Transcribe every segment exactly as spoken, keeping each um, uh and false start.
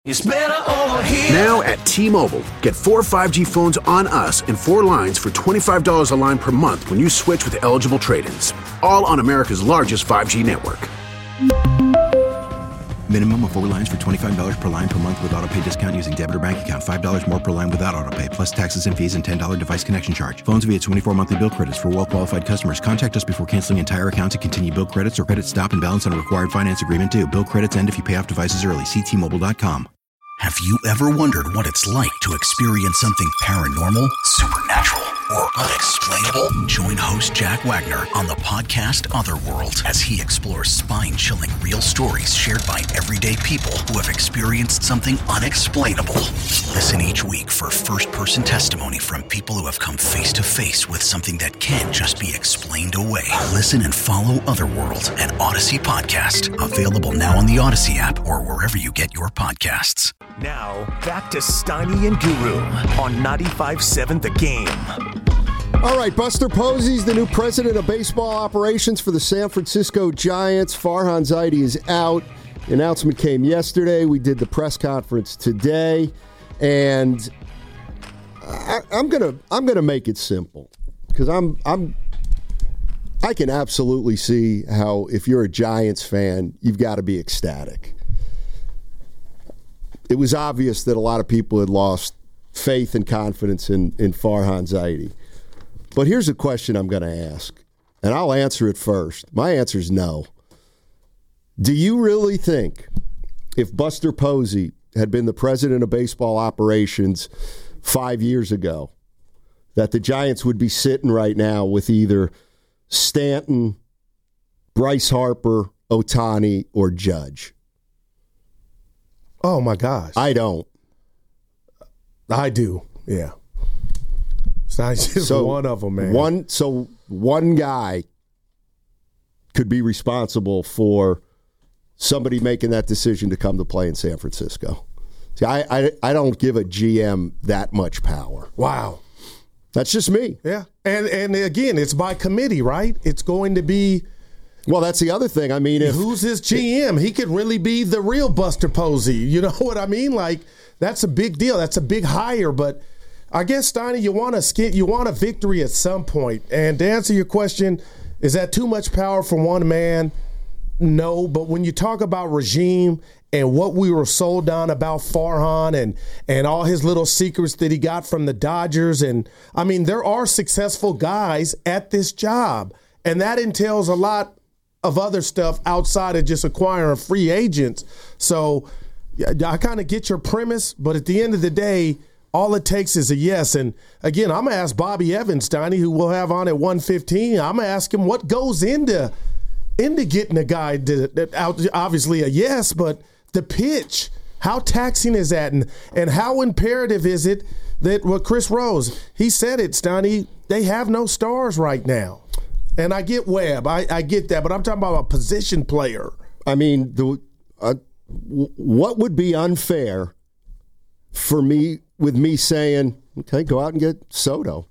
It's better over here. Now at T-Mobile, get four five G phones on us and four lines for twenty-five dollars a line per month when you switch with eligible trade-ins. All on America's largest five G network. Minimum of four lines for twenty-five dollars per line per month with autopay discount using debit or bank account. five dollars more per line without autopay, plus taxes and fees and ten dollars device connection charge. Phones via twenty-four monthly bill credits for well-qualified customers. Contact us before canceling entire account to continue bill credits or credit stop and balance on a required finance agreement due. Bill credits end if you pay off devices early. See T Mobile dot com. Have you ever wondered what it's like to experience something paranormal, supernatural, or unexplainable? Join host Jack Wagner on the podcast Otherworld as he explores spine-chilling real stories shared by everyday people who have experienced something unexplainable. Listen each week for first-person testimony from people who have come face-to-face with something that can't just be explained away. Listen and follow Otherworld, an Odyssey podcast. Available now on the Odyssey app or wherever you get your podcasts. Now, back to Steiny and Guru on ninety-five point seven The Game. All right, Buster Posey's the new president of baseball operations for the San Francisco Giants. Farhan Zaidi is out. The announcement came yesterday. We did the press conference today, and I, I'm gonna I'm gonna make it simple because I'm I'm I can absolutely see how if you're a Giants fan, you've got to be ecstatic. It was obvious that a lot of people had lost faith and confidence in, in Farhan Zaidi. But here's a question I'm going to ask, and I'll answer it first. My answer is no. Do you really think if Buster Posey had been the president of baseball operations five years ago, that the Giants would be sitting right now with either Stanton, Bryce Harper, Ohtani, or Judge? Oh, my gosh. I don't. I do, yeah. It's not just so one of them, man. One, so one guy could be responsible for somebody making that decision to come to play in San Francisco. See, I, I, I don't give a G M that much power. Wow. That's just me. Yeah. And, and again, it's by committee, right? It's going to be... Well, that's the other thing. I mean, if, who's his G M? He could really be the real Buster Posey. You know what I mean? Like, that's a big deal. That's a big hire. But I guess, Steiny, you want a skit, you want a victory at some point. And to answer your question, is that too much power for one man? No. But when you talk about regime and what we were sold on about Farhan and and all his little secrets that he got from the Dodgers, and I mean, there are successful guys at this job, and that entails a lot of other stuff outside of just acquiring free agents. So I kind of get your premise, but at the end of the day, all it takes is a yes. And again, I'm going to ask Bobby Evans, Steiny, who we'll have on at one fifteen. I'm going to ask him what goes into into getting a guy to, out. Obviously a yes, but the pitch, how taxing is that? And, and how imperative is it that what Chris Rose, he said it, Steiny, they have no stars right now. And I get Webb, I, I get that, but I'm talking about a position player. I mean, the, uh, w- what would be unfair for me with me saying, okay, go out and get Soto?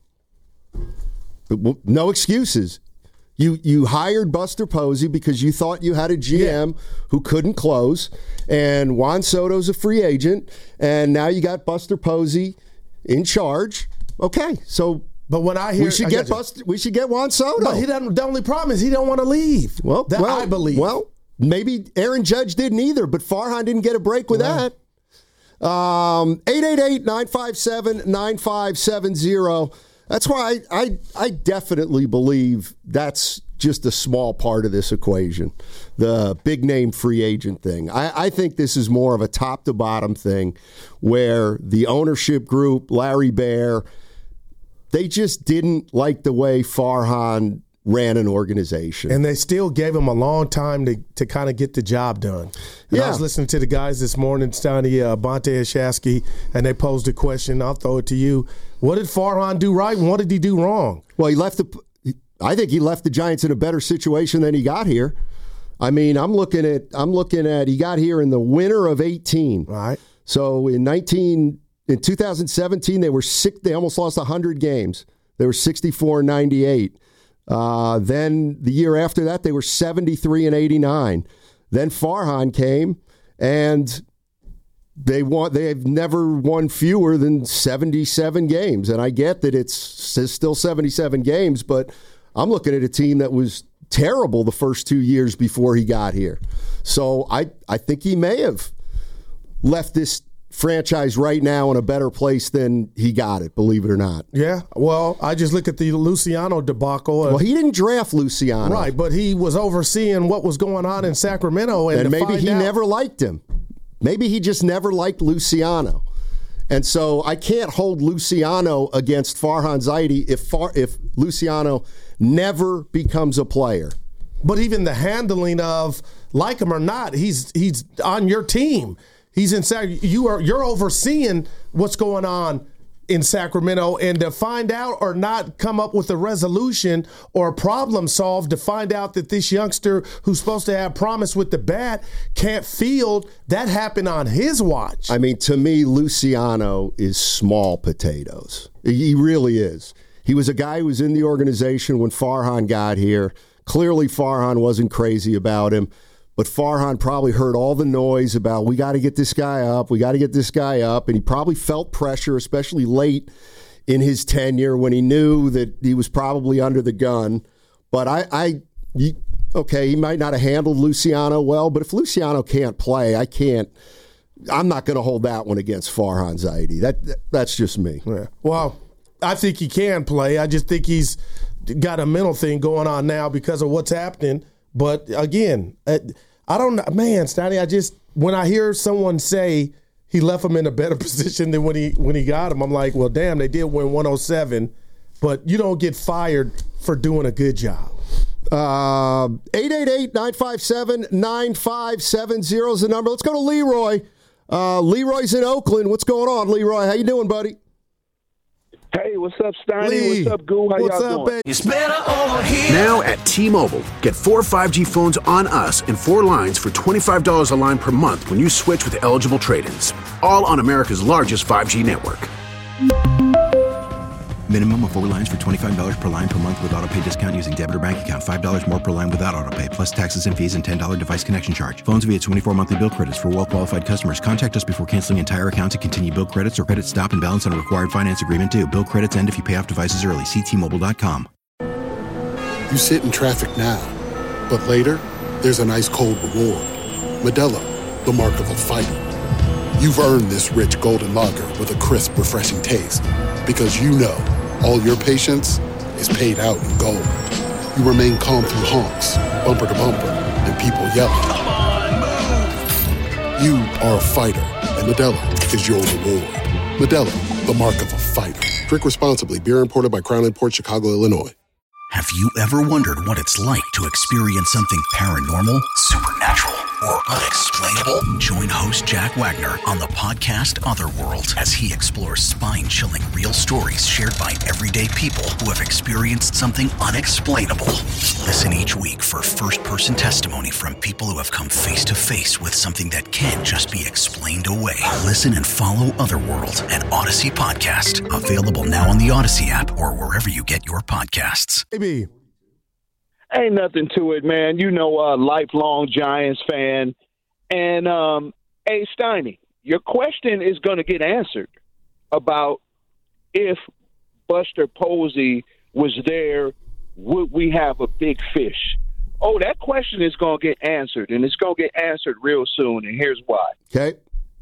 No excuses. You you hired Buster Posey because you thought you had a G M yeah. who couldn't close, and Juan Soto's a free agent, and now you got Buster Posey in charge. Okay, so. But when I hear we should I get Buster, we should get Juan Soto. But he doesn't. The only problem is he don't want to leave. Well, that well, I believe. Well, maybe Aaron Judge didn't either, but Farhan didn't get a break with yeah. that. Um, eight eight eight, nine five seven, nine five seven zero. That's why I, I I definitely believe that's just a small part of this equation, the big name free agent thing. I, I think this is more of a top to bottom thing where the ownership group, Larry Baer, they just didn't like the way Farhan ran an organization. And they still gave him a long time to, to kind of get the job done. And yeah. I was listening to the guys this morning, Steiny, uh, Bonte Ashasky, and they posed a question. I'll throw it to you. What did Farhan do right and what did he do wrong? Well, he left the I think he left the Giants in a better situation than he got here. I mean, I'm looking at I'm looking at he got here in the winter of eighteen. Right. So in nineteen in two thousand seventeen they were sick they almost lost one hundred games. They were sixty-four and ninety-eight. Uh, then the year after that they were seventy-three and eighty-nine. Then Farhan came and they want they've never won fewer than seventy-seven games, and I get that it's still seventy-seven games, but I'm looking at a team that was terrible the first two years before he got here. So I I think he may have left this franchise right now in a better place than he got it, believe it or not. Yeah, well, I just look at the Luciano debacle. Well, he didn't draft Luciano. Right, but he was overseeing what was going on in Sacramento. And, and maybe he out- never liked him. Maybe he just never liked Luciano. And so I can't hold Luciano against Farhan Zaidi if Far, if Luciano never becomes a player. But even the handling of, like him or not, he's he's on your team. He's in Sac. You are you're overseeing what's going on in Sacramento, and to find out or not come up with a resolution or a problem solved, to find out that this youngster who's supposed to have promise with the bat can't field, that happened on his watch. I mean, to me, Luciano is small potatoes. He really is. He was a guy who was in the organization when Farhan got here. Clearly, Farhan wasn't crazy about him. But Farhan probably heard all the noise about, we got to get this guy up, we got to get this guy up, and he probably felt pressure, especially late in his tenure when he knew that he was probably under the gun. But I, I you, okay, he might not have handled Luciano well, but if Luciano can't play, I can't, I'm not going to hold that one against Farhan Zaidi. That, that That's just me. Yeah. Well, I think he can play. I just think he's got a mental thing going on now because of what's happening. But again, I don't know, man, Stoney, I just, when I hear someone say he left him in a better position than when he when he got him, I'm like, well, damn, they did win one oh seven, but you don't get fired for doing a good job. Uh, eight eight eight, nine five seven, nine five seven zero is the number. Let's go to Leroy. Uh, Leroy's in Oakland. What's going on, Leroy? How you doing, buddy? Hey, what's up, Steiny? Lee. What's up, Goo? How What's y'all up, doing? baby? It's better over here. Now at T-Mobile, get four five G phones on us and four lines for twenty-five dollars a line per month when you switch with eligible trade-ins. All on America's largest five G network. Minimum of four lines for twenty-five dollars per line per month with auto pay discount using debit or bank account. five dollars more per line without auto pay, plus taxes and fees and ten dollars device connection charge. Phones via twenty-four monthly bill credits for well-qualified customers. Contact us before canceling entire account to continue bill credits or credit stop and balance on a required finance agreement due. Bill credits end if you pay off devices early. See T Mobile dot com. You sit in traffic now, but later, there's an ice-cold reward. Modelo, the mark of a fighter. You've earned this rich golden lager with a crisp, refreshing taste. Because you know, all your patience is paid out in gold. You remain calm through honks, bumper to bumper, and people yelling. Come on, move. You are a fighter, and Modelo is your reward. Modelo, the mark of a fighter. Drink responsibly. Beer imported by Crown Imports, Chicago, Illinois. Have you ever wondered what it's like to experience something paranormal, supernatural, or unexplainable? Join host Jack Wagner on the podcast Otherworld as he explores spine-chilling real stories shared by everyday people who have experienced something unexplainable. Listen each week for first-person testimony from people who have come face-to-face with something that can't just be explained away. Listen and follow Otherworld, an Odyssey podcast, available now on the Odyssey app or wherever you get your podcasts. Maybe. Ain't nothing to it, man. You know, a uh, lifelong Giants fan. And, um, hey, Steiny, your question is going to get answered about if Buster Posey was there, would we have a big fish? Oh, that question is going to get answered, and it's going to get answered real soon, and here's why. Okay.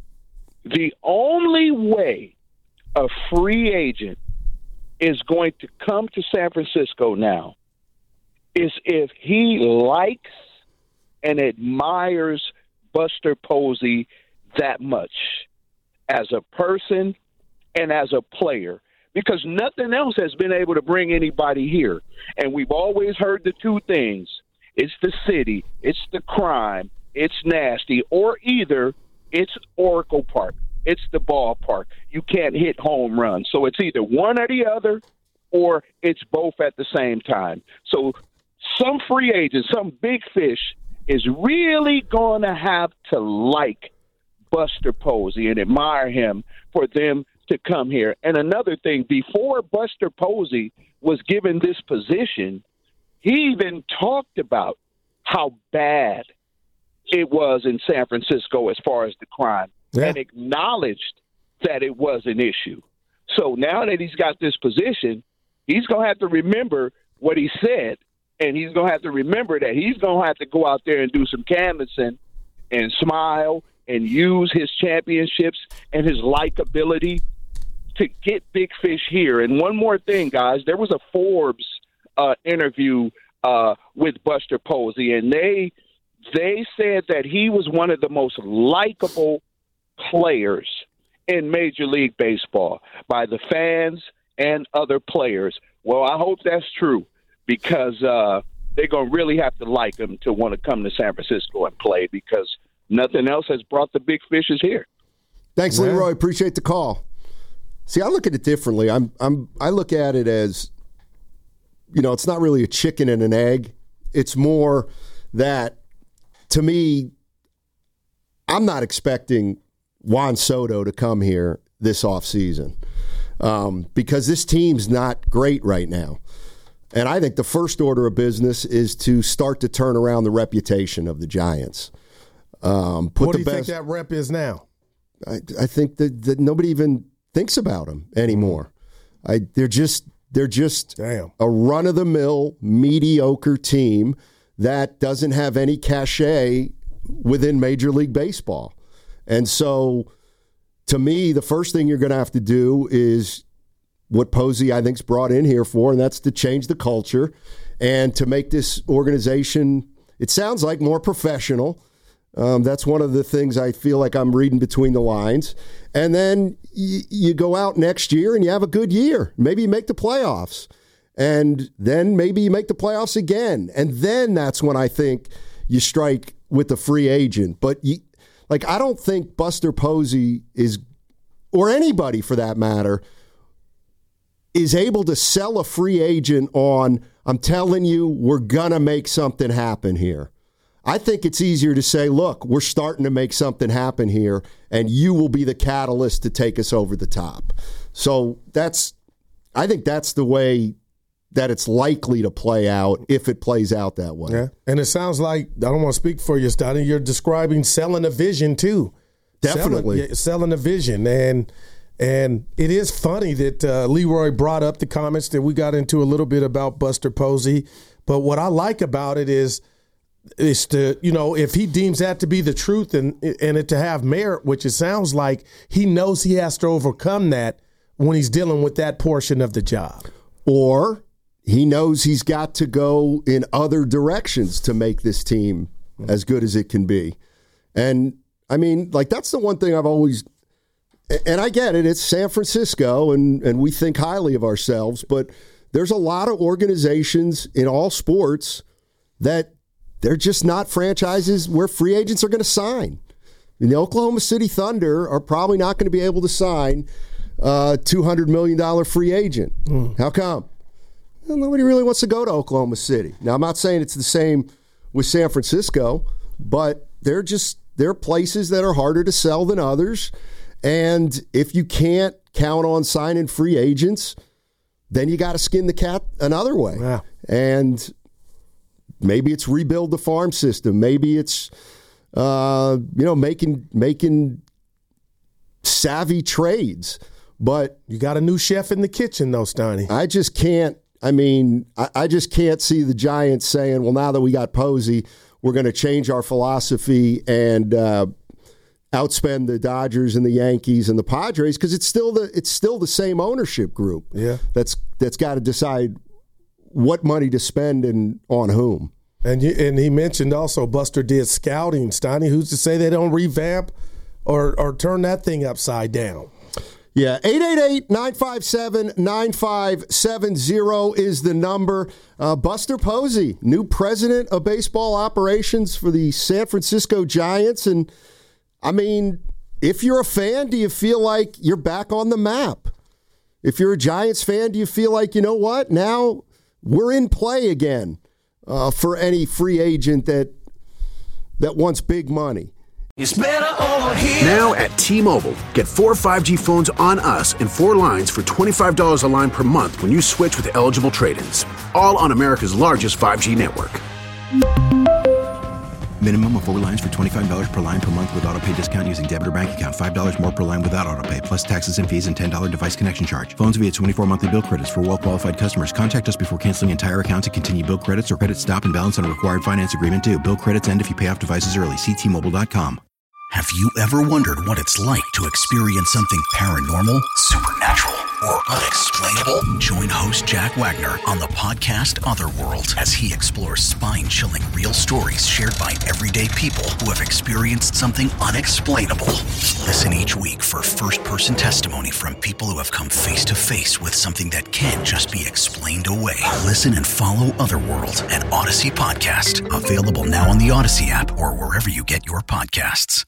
The only way a free agent is going to come to San Francisco now is if he likes and admires Buster Posey that much as a person and as a player, because nothing else has been able to bring anybody here. And we've always heard the two things. It's the city, it's the crime, it's nasty, or either it's Oracle Park, it's the ballpark. You can't hit home runs. So it's either one or the other, or it's both at the same time. So some free agent, some big fish, is really going to have to like Buster Posey and admire him for them to come here. And another thing, before Buster Posey was given this position, he even talked about how bad it was in San Francisco as far as the crime. yeah. and acknowledged that it was an issue. So now that he's got this position, he's going to have to remember what he said, and he's going to have to remember that he's going to have to go out there and do some canvassing and smile and use his championships and his likability to get big fish here. And one more thing, guys, there was a Forbes uh, interview uh, with Buster Posey, and they they said that he was one of the most likable players in Major League Baseball by the fans and other players. Well, I hope that's true, because uh, they're going to really have to like him to want to come to San Francisco and play, because nothing else has brought the big fishes here. Thanks, Yeah. Leroy. Appreciate the call. See, I look at it differently. I'm, I'm, I look at it as, you know, it's not really a chicken and an egg. It's more that, to me, I'm not expecting Juan Soto to come here this offseason um, because this team's not great right now. And I think the first order of business is to start to turn around the reputation of the Giants. Um, put what do the you best, think that rep is now? I, I think that, that nobody even thinks about them anymore. I, they're just they're just Damn. a run-of-the-mill, mediocre team that doesn't have any cachet within Major League Baseball. And so, to me, the first thing you're going to have to do is what Posey, I think, is brought in here for, and that's to change the culture and to make this organization, it sounds like, more professional. Um, that's one of the things I feel like I'm reading between the lines. And then y- you go out next year and you have a good year. Maybe you make the playoffs. And then maybe you make the playoffs again. And then that's when I think you strike with the free agent. But, you, like, I don't think Buster Posey is, or anybody for that matter, is able to sell a free agent on, I'm telling you, we're going to make something happen here. I think it's easier to say, look, we're starting to make something happen here, and you will be the catalyst to take us over the top. So that's, I think that's the way that it's likely to play out if it plays out that way. Yeah, and it sounds like, I don't want to speak for you, Stoney, you're describing selling a vision too. Definitely. Selling, yeah, selling a vision. And and it is funny that uh, Leroy brought up the comments that we got into a little bit about Buster Posey. But what I like about it is, is to, you know, if he deems that to be the truth and and it to have merit, which it sounds like, he knows he has to overcome that when he's dealing with that portion of the job. Or he knows he's got to go in other directions to make this team as good as it can be. And, I mean, like, that's the one thing I've always – and I get it. It's San Francisco, and, and we think highly of ourselves, but there's a lot of organizations in all sports that they're just not franchises where free agents are going to sign. And the Oklahoma City Thunder are probably not going to be able to sign a two hundred million dollars free agent. Mm. How come? Well, nobody really wants to go to Oklahoma City. Now, I'm not saying it's the same with San Francisco, but they're just they're places that are harder to sell than others. And if you can't count on signing free agents, then you got to skin the cat another way. Yeah. And maybe it's rebuild the farm system. Maybe it's uh, you know making making savvy trades. But you got a new chef in the kitchen, though, Stoney. I just can't. I mean, I, I just can't see the Giants saying, "Well, now that we got Posey, we're going to change our philosophy and uh, outspend the Dodgers and the Yankees and the Padres," because it's still the it's still the same ownership group. Yeah, that's that's got to decide what money to spend and on whom. And you, and he mentioned also Buster did scouting. Stoney, who's to say they don't revamp or or turn that thing upside down? Yeah, eight eight eight, nine five seven, nine five seven zero is the number. Uh, Buster Posey, new president of baseball operations for the San Francisco Giants. And, I mean, if you're a fan, do you feel like you're back on the map? If you're a Giants fan, do you feel like, you know what, now we're in play again uh, for any free agent that that wants big money? It's better over here. Now at T-Mobile, get four five G phones on us and four lines for twenty-five dollars a line per month when you switch with eligible trade-ins. All on America's largest five G network. Minimum of four lines for twenty-five dollars per line per month with auto pay discount using debit or bank account. five dollars more per line without auto pay, plus taxes and fees and ten dollars device connection charge. Phones via twenty-four monthly bill credits for well-qualified customers. Contact us before canceling entire account to continue bill credits or credit stop and balance on a required finance agreement due. Bill credits end if you pay off devices early. See T Mobile dot com. Have you ever wondered what it's like to experience something paranormal, supernatural, or unexplainable? Join host Jack Wagner on the podcast Otherworld as he explores spine-chilling real stories shared by everyday people who have experienced something unexplainable. Listen each week for first-person testimony from people who have come face-to-face with something that can't just be explained away. Listen and follow Otherworld, an Odyssey podcast, available now on the Odyssey app or wherever you get your podcasts.